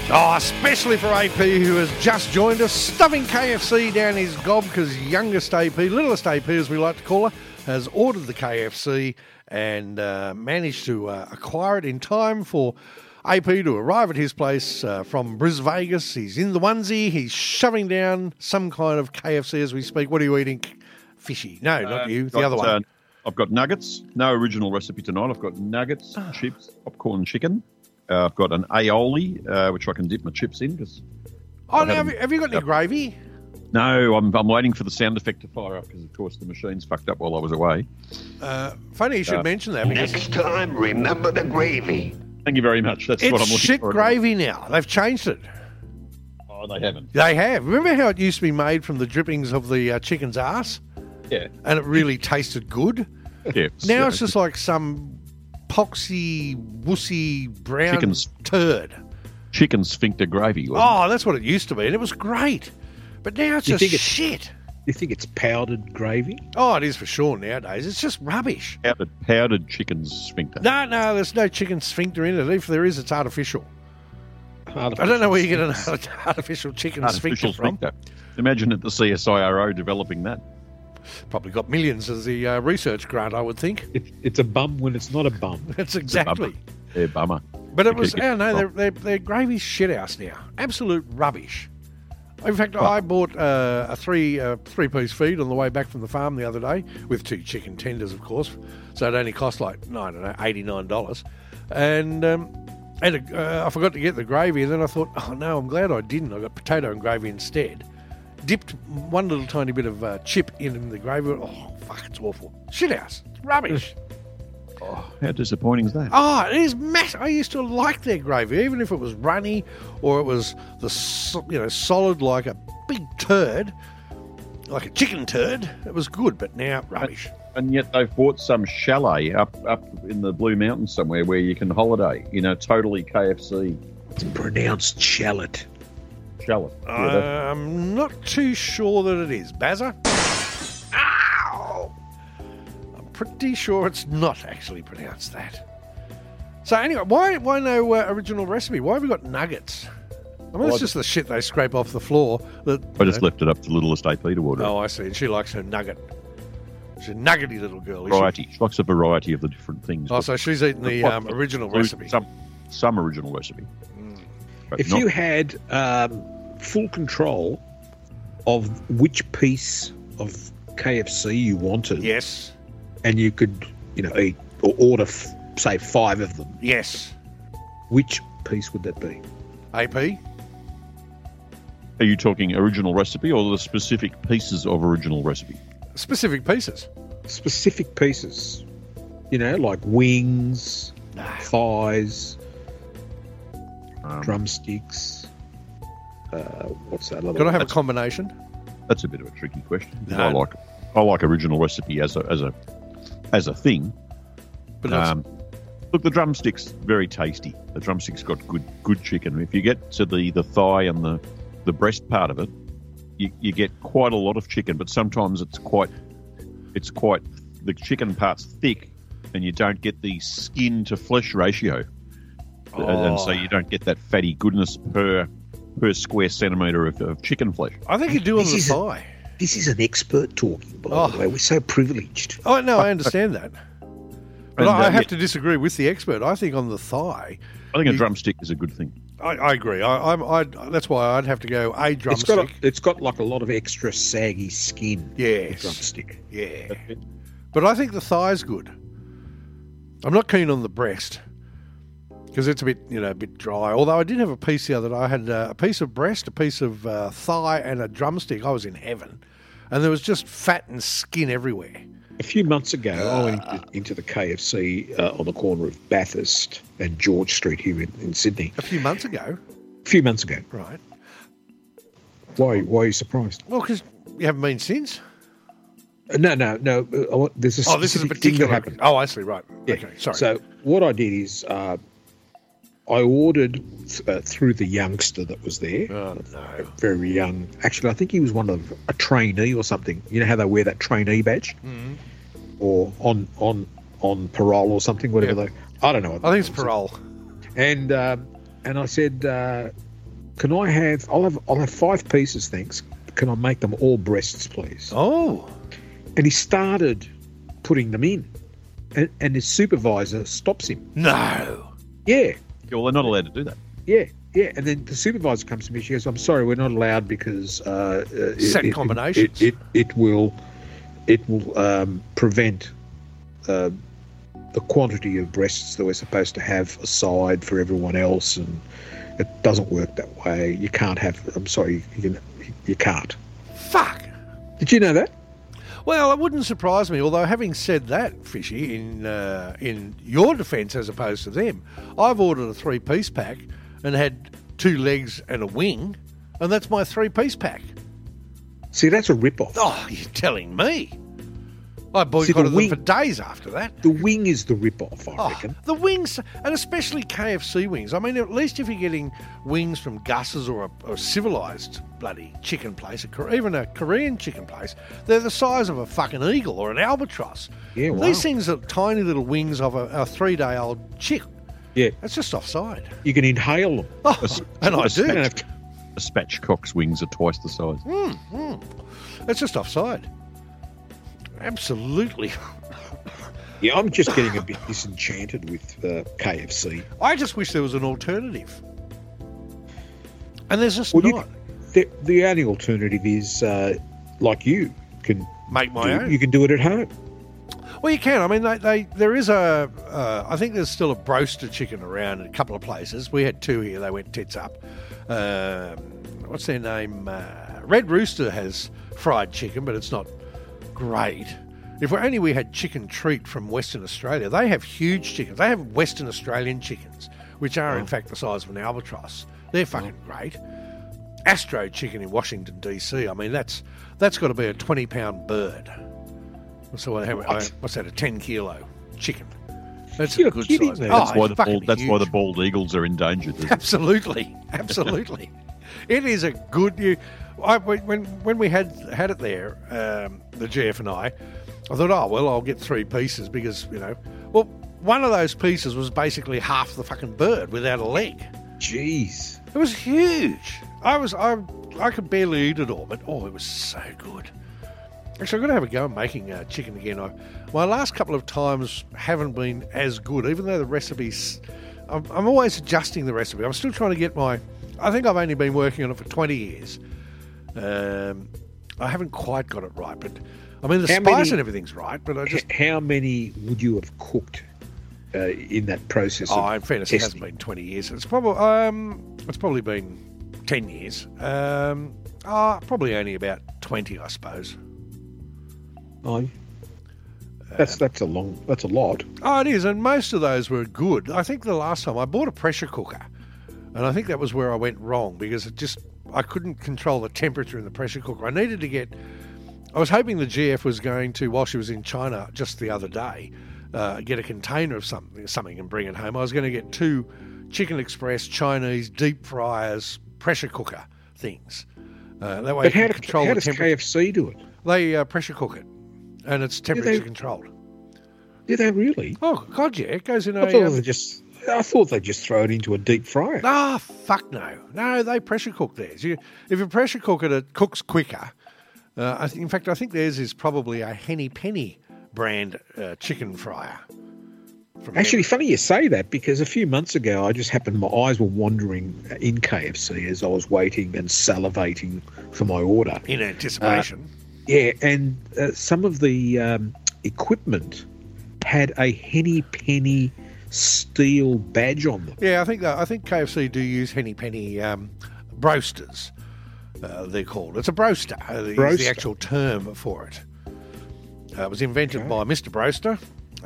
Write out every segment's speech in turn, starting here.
Oh, especially for AP, who has just joined us, stuffing KFC down his gob because youngest AP, littlest AP as we like to call her, has ordered the KFC and managed to acquire it in time for AP to arrive at his place from Bris Vegas. He's in the onesie. He's shoving down some kind of KFC as we speak. What are you eating? Fishy. No, not you. The other one. I've got nuggets. No original recipe tonight. I've got nuggets, chips, popcorn chicken. I've got an aioli, which I can dip my chips in. Have you got any gravy? No, I'm waiting for the sound effect to fire up because, of course, the machine's fucked up while I was away. Funny you should mention that. Next time, remember the gravy. Thank you very much. That's what I'm looking for. It's shit gravy now. They've changed it. Oh, they haven't. They have. Remember how it used to be made from the drippings of the chicken's ass? Yeah. And it really tasted good? Yeah. Now it's just like some poxy, wussy, brown turd. Chicken sphincter gravy. Oh, that's what it used to be, and it was great. But now it's just shit. You think it's powdered gravy? Oh, it is for sure nowadays. It's just rubbish. Powdered chicken sphincter. No, there's no chicken sphincter in it. If there is, it's artificial. I don't know where you get an artificial chicken sphincter from. Imagine at the CSIRO developing that. Probably got millions as the research grant, I would think. It's a bum when it's not a bum. It's exactly. They're bummer. But it was, they're gravy shithouse now. Absolute rubbish. In fact, I bought a three-piece feed on the way back from the farm the other day with 2 chicken tenders, of course. So it only cost like, I don't know, $89. And I forgot to get the gravy, and then I thought, oh no, I'm glad I didn't. I got potato and gravy instead. Dipped one little tiny bit of chip in the gravy. Oh, fuck, it's awful. Shithouse. It's rubbish. Oh, how disappointing is that? Oh, it is massive. I used to like their gravy, even if it was runny or it was solid like a big turd, like a chicken turd. It was good, but now rubbish. And yet they've bought some chalet up in the Blue Mountains somewhere where you can holiday. Totally KFC. It's pronounced shallot. Shallot. I'm not too sure that it is. Bazza? Ow! I'm pretty sure it's not actually pronounced that. So anyway, why no original recipe? Why have we got nuggets? I mean, it's just the shit they scrape off the floor. I just left it up to littlest AP to order. Oh, I see. And she likes her nugget. She's a nuggety little girl. Variety. She likes a variety of the different things. Oh, so she's eating the original recipe. Some original recipe. If you had full control of which piece of KFC you wanted, yes, and you could, eat or order, say, 5 of them, yes, which piece would that be? AP? Are you talking original recipe or the specific pieces of original recipe? Specific pieces. Specific pieces. Like wings, thighs, drumsticks. What's that? Could I have a combination? That's a bit of a tricky question. No. I like original recipe as a thing. But look, the drumstick's very tasty. The drumstick's got good chicken. If you get to the thigh and the breast part of it, you get quite a lot of chicken. But sometimes it's quite the chicken part's thick, and you don't get the skin to flesh ratio, and so you don't get that fatty goodness per square centimetre of chicken flesh. I think you do on the thigh. This is an expert talking, by the way. We're so privileged. Oh, no, I understand that. But I have to disagree with the expert. I think on the thigh... I think a drumstick is a good thing. I agree. That's why I'd have to go a drumstick. It's got like a lot of extra saggy skin. Yes. Drumstick. Yeah. But I think the thigh's good. I'm not keen on the breast because it's a bit dry. Although I did have a piece the other day. I had a piece of breast, a piece of thigh, and a drumstick. I was in heaven. And there was just fat and skin everywhere. A few months ago, I went into the KFC on the corner of Bathurst and George Street here in Sydney. A few months ago? A few months ago. Right. Why are you surprised? Well, because you haven't been since. No. There's a this is a particular thing that happened. Oh, I see. Right. Yeah. Okay. Sorry. So what I did is I ordered through the youngster that was there. Oh, no. Very young. Actually, I think he was a trainee or something. You know how they wear that trainee badge? Mm-hmm. Or on parole or something, whatever I don't know. I think it's parole. And I said, Can I have? I'll have 5 pieces, thanks. Can I make them all breasts, please? Oh. And he started putting them in, and his supervisor stops him. No. Yeah. Well, they're not allowed to do that. Yeah. And then the supervisor comes to me. She goes, "I'm sorry, we're not allowed because set combinations. It will prevent the quantity of breasts that we're supposed to have aside for everyone else, and it doesn't work that way. You can't have. I'm sorry, you can't." Fuck. Did you know that? Well, it wouldn't surprise me. Although, having said that, Fishy, in your defence as opposed to them, I've ordered a 3-piece pack and had 2 legs and a wing, and that's my 3-piece pack. See, that's a rip-off. Oh, you're telling me. I boycotted them for days after that. The wing is the rip-off, I reckon. The wings, and especially KFC wings. I mean, at least if you're getting wings from Gus's or a civilised bloody chicken place, even a Korean chicken place, they're the size of a fucking eagle or an albatross. Yeah, wow. These things are tiny little wings of a 3-day-old chick. Yeah. It's just offside. You can inhale them. Oh, and I do. A spatchcock's wings are twice the size. It's just offside. Absolutely. Yeah, I'm just getting a bit disenchanted with KFC. I just wish there was an alternative. And there's just not. The only alternative is, like you can make my own. You can do it at home. Well, you can. I mean, there is I think there's still a broaster chicken around in a couple of places. We had 2 here. They went tits up. What's their name? Red Rooster has fried chicken, but it's not great. If we had Chicken Treat from Western Australia, they have huge chickens. They have Western Australian chickens, which are in fact the size of an albatross. They're fucking great. Astro Chicken in Washington DC. I mean, that's got to be a 20-pound bird. So what's that? A 10-kilo chicken. That's a good size. That's why the bald eagles are endangered. Absolutely. It is a good. When we had it there, the GF and I thought, I'll get 3 pieces because one of those pieces was basically half the fucking bird without a leg. Jeez, it was huge. I could barely eat it all, but it was so good. Actually, I'm going to have a go at making chicken again. My last couple of times haven't been as good, even though the recipes. I'm always adjusting the recipe. I'm still trying to get I think I've only been working on it for 20 years. I haven't quite got it right, but I mean the spice and everything's right. But how many would you have cooked in that process? In fairness, it hasn't been 20 years. It's probably been 10 years. Probably only about 20, I suppose. Oh, that's a lot. Oh, it is, and most of those were good. I think the last time I bought a pressure cooker, and I think that was where I went wrong because I couldn't control the temperature in the pressure cooker. I was hoping the GF was going to, while she was in China just the other day, get a container of something and bring it home. I was going to get 2 Chicken Express Chinese deep fryers pressure cooker things. That way, how does KFC do it? They pressure cook it, and it's temperature controlled. Do they really? Oh God, yeah! It goes in I thought they just throw it into a deep fryer. Fuck no! No, they pressure cook theirs. If you pressure cook it, it cooks quicker. In fact, I think theirs is probably a Henny Penny brand chicken fryer. Actually, funny you say that because a few months ago, my eyes were wandering in KFC as I was waiting and salivating for my order in anticipation. And some of the equipment had a Henny Penny steel badge on them. Yeah, I think KFC do use Henny Penny broasters. They're called. It's a broaster. Is the actual term for it. It was invented by Mr. Broaster.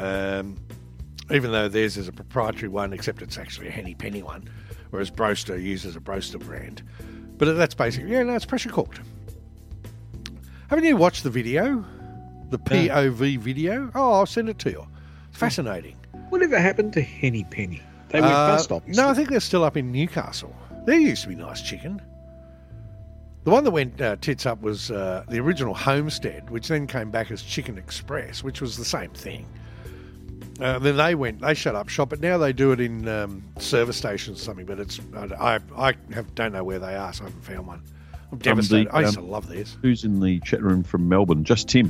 Even though theirs is a proprietary one, except it's actually a Henny Penny one, whereas Broaster uses a Broaster brand. But that's basically, it's pressure cooked. Haven't you watched the video? The POV video? Oh, I'll send it to you. It's fascinating. Whatever happened to Henny Penny? They went bust, obviously. No, I think they're still up in Newcastle. There used to be nice chicken. The one that went tits up was the original Homestead, which then came back as Chicken Express, which was the same thing. Then they shut up shop, but now they do it in service stations or something. But don't know where they are, so I haven't found one. I'm devastated. I used to love theirs. Who's in the chat room from Melbourne? Just Tim.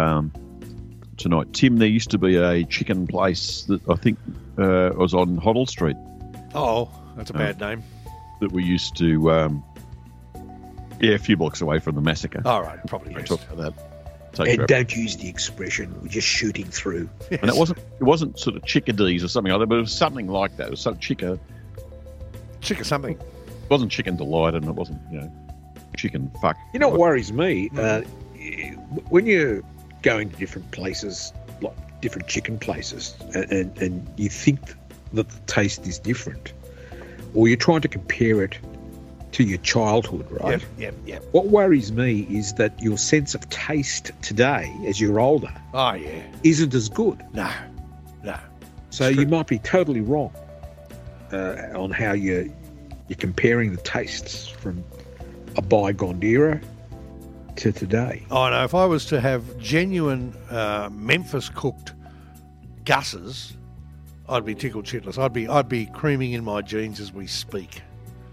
Tonight, Tim. There used to be a chicken place that I think was on Hoddle Street. Oh, that's a bad name. That we used to, a few blocks away from the massacre. All right, probably. We Yes. talked about that. And don't use the expression, we're just shooting through. And it wasn't sort of chickadees or something like that, but it was something like that. It was some Chicken something. It wasn't chicken delight, and it wasn't, chicken fuck. You know what worries me? When you're going to different places, like different chicken places, and you think that the taste is different, or you're trying to compare it to your childhood, right? Yep. What worries me is that your sense of taste today, as you're older, isn't as good. No. So you might be totally wrong on how you're comparing the tastes from a bygone era to today. Oh no! If I was to have genuine Memphis cooked gusses, I'd be tickled shitless. I'd be creaming in my jeans as we speak.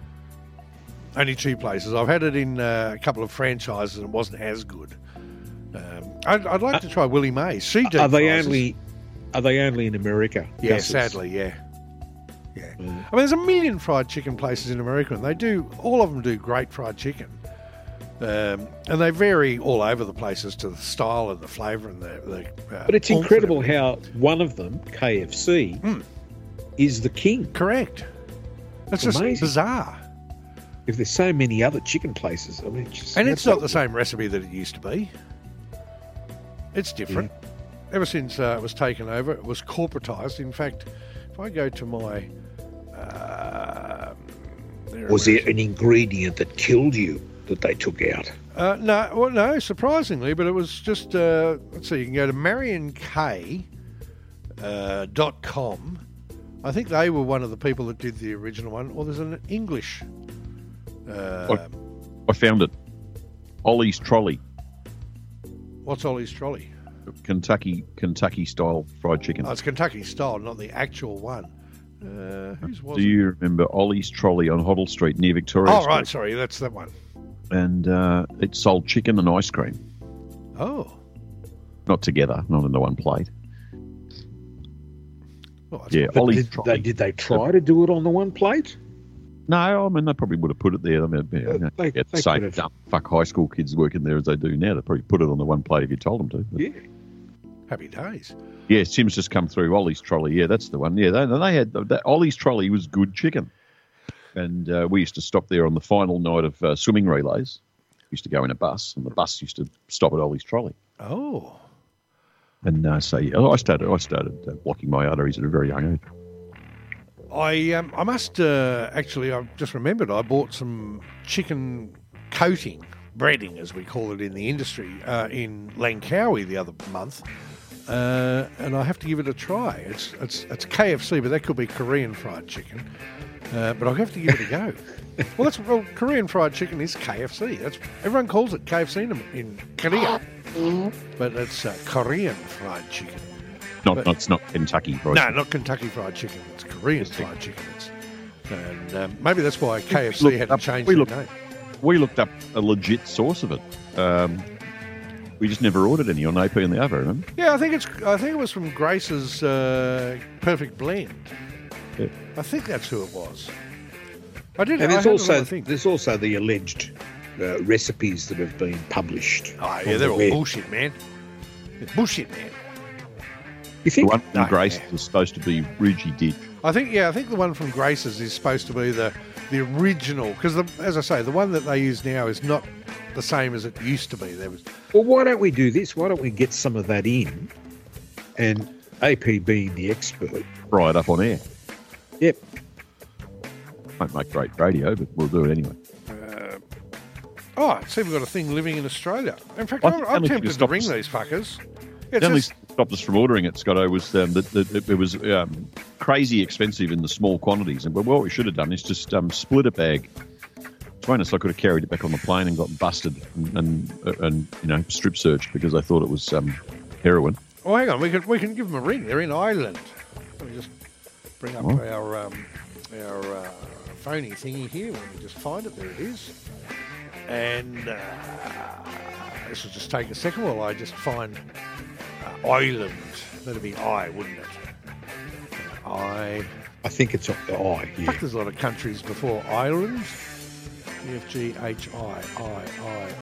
Only 2 places. I've had it in a couple of franchises and it wasn't as good. I'd like to try Willie Mays. She deep Are they fries. only in America? Yeah, Gus's? sadly, yeah. I mean, there's a million fried chicken places in America, and all of them do great fried chicken. And they vary all over the places to the style and the flavour and the But it's incredible how one of them, KFC, is the king. Correct. That's just amazing. bizarre. If there's so many other chicken places, I mean, it's not the same recipe that it used to be. It's different. Yeah. Ever since it was taken over, it was corporatised. In fact, if I go to my... was there an ingredient that killed you that they took out? No, surprisingly, but it was just... let's see, you can go to marionk.com. I think they were one of the people that did the original one, or there's an English... I found it. Ollie's Trolley. What's Ollie's Trolley? Kentucky style fried chicken. Oh, it's Kentucky style, not the actual one. Whose was Do you remember Ollie's Trolley on Hoddle Street near Victoria Street? Right, sorry, that's that one. And it sold chicken and ice cream. Oh. Not together, not in the one plate. Oh, Ollie's Trolley. Did they try to do it on the one plate? No, I mean, they probably would have put it there. I mean, the same dumb fuck high school kids working there as they do now. They probably put it on the one plate if you told them to. But. Yeah. Happy days. Yeah, Tim's just come through. Ollie's Trolley. Yeah, that's the one. Yeah, they had that. Ollie's Trolley was good chicken. And we used to stop there on the final night of swimming relays. We used to go in a bus, and the bus used to stop at Ollie's Trolley. Oh. And I started blocking my arteries at a very young age. I must actually, I've just remembered, I bought some chicken coating, breading as we call it in the industry, in Langkawi the other month, and I have to give it a try. It's KFC, but that could be Korean fried chicken, but I'll have to give it a go. Well, Korean fried chicken is KFC. Everyone calls it KFC in Korea, but it's Korean fried chicken. It's not Kentucky fried chicken. No, not Kentucky fried chicken. It's Korean fried chicken. And maybe that's why KFC had to change their name. We looked up a legit source of it. We just never ordered any on AP and the other, remember? Yeah, I think it was from Grace's Perfect Blend. Yeah. I think that's who it was. I did. And there's also the alleged recipes that have been published. Oh yeah, they're all bullshit, man. They're bullshit, man. You think? The one from Grace is supposed to be Ridgy Ditch. I think the one from Grace's is supposed to be the original, because as I say, the one that they use now is not the same as it used to be. Well, why don't we do this? Why don't we get some of that in, and AP being the expert, fry it up on air. Yep. Won't make great radio, but we'll do it anyway. See, we've got a thing living in Australia. In fact, I'm tempted to ring these fuckers. The only stopped us from ordering it, Scotto, was that it was crazy expensive in the small quantities. And what we should have done is just split a bag. Between us, I could have carried it back on the plane and got busted and strip searched because they thought it was heroin. Oh, hang on. We can give them a ring. They're in Ireland. Let me just bring up our phony thingy here. Let me just find it. There it is. And this will just take a second while I just find Ireland. That'd be I, wouldn't it? I think it's the I. Yeah. Fuck, there's a lot of countries before Ireland. EFGHI.